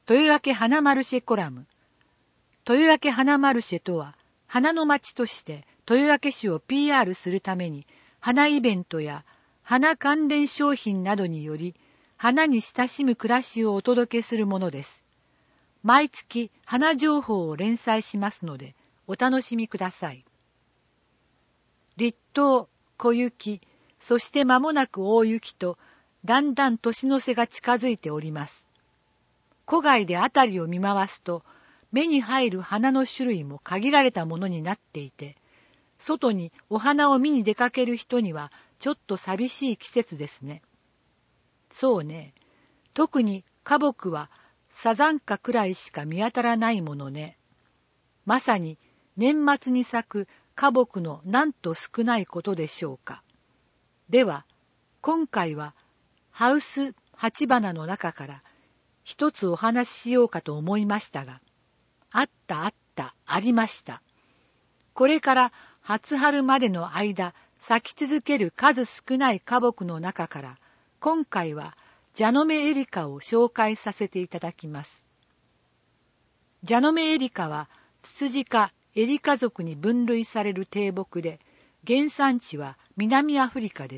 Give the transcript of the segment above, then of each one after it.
豊明花マルシェコラム。豊明花マルシェとは、花の町として豊明市を PR するために、花イベントや花関連商品などにより、花に親しむ暮らしをお届けするものです。毎月花情報を連載しますので、お楽しみください。立冬、小雪、そして間もなく大雪と、だんだん年の瀬が近づいております。戸外であたりを見回すと、目に入る花の種類も限られたものになっていて、外にお花を見に出かける人にはちょっと寂しい季節ですね。そうね、特に花木はサザンカくらいしか見当たらないものね。まさに年末に咲く花木のなんと少ないことでしょうか。では、今回はハウス鉢花の中から一つお話ししようかと思いましたが、ありました。これから初春までの間、咲き続ける数少ない花木の中から、今回はジャノメエリカを紹介させていただきます。ジャノメエリカはツツジ科エリカ属に分類される低木で、原産地は南アフリカです。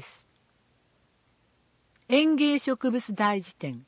園芸植物大辞典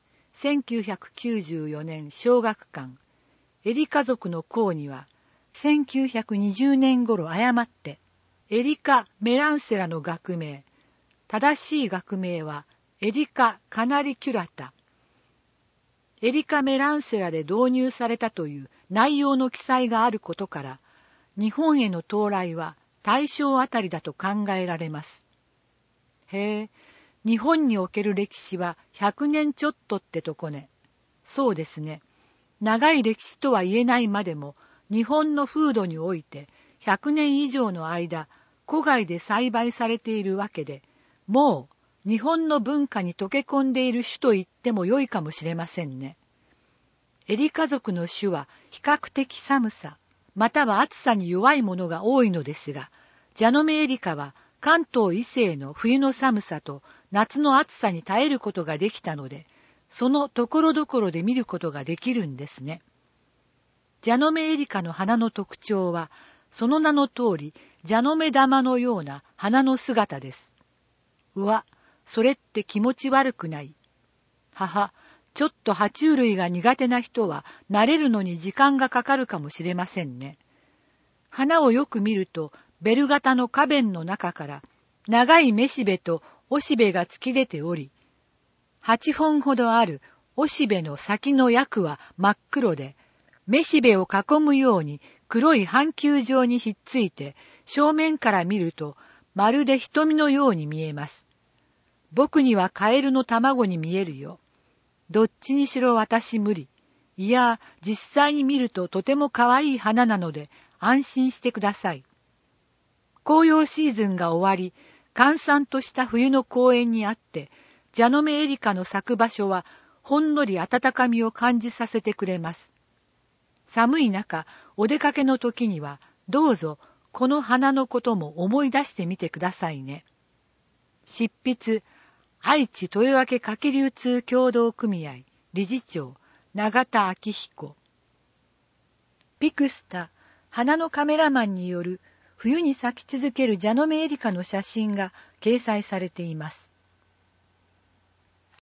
1994年小学館、エリカ属の項には、1920年頃誤ってエリカ・メランセラの学名、正しい学名はエリカ・カナリキュラタ、エリカ・メランセラで導入されたという内容の記載があることから、日本への到来は大正あたりだと考えられます。へえ、日本における歴史は100年ちょっとってとこね。そうですね。長い歴史とは言えないまでも、日本の風土において100年以上の間、戸外で栽培されているわけで、もう日本の文化に溶け込んでいる種と言ってもよいかもしれませんね。エリカ属の種は比較的寒さ、または暑さに弱いものが多いのですが、ジャノメエリカは関東以西の冬の寒さと夏の暑さに耐えることができたので、そのところどころで見ることができるんですね。ジャノメエリカの花の特徴は、その名の通り、ジャノメ玉のような花の姿です。うわ、それって気持ち悪くない。はは、ちょっと爬虫類が苦手な人は慣れるのに時間がかかるかもしれませんね。花をよく見ると、ベル型の花弁の中から長いめしべとおしべが突き出ており、8本ほどあるおしべの先の薬は真っ黒で、めしべを囲むように黒い半球状にひっついて、正面から見るとまるで瞳のように見えます。僕にはカエルの卵に見えるよ。どっちにしろ私無理。いや、実際に見るととても可愛い花なので安心してください。紅葉シーズンが終わり、閑散とした冬の公園にあって、ジャノメエリカの咲く場所はほんのり温かみを感じさせてくれます。寒い中、お出かけの時にはどうぞこの花のことも思い出してみてくださいね。執筆、愛知豊明花き流通協同組合理事長永田昭彦。ピクスタ、花のカメラマンによる冬に咲き続けるジャノメエリカの写真が掲載されています。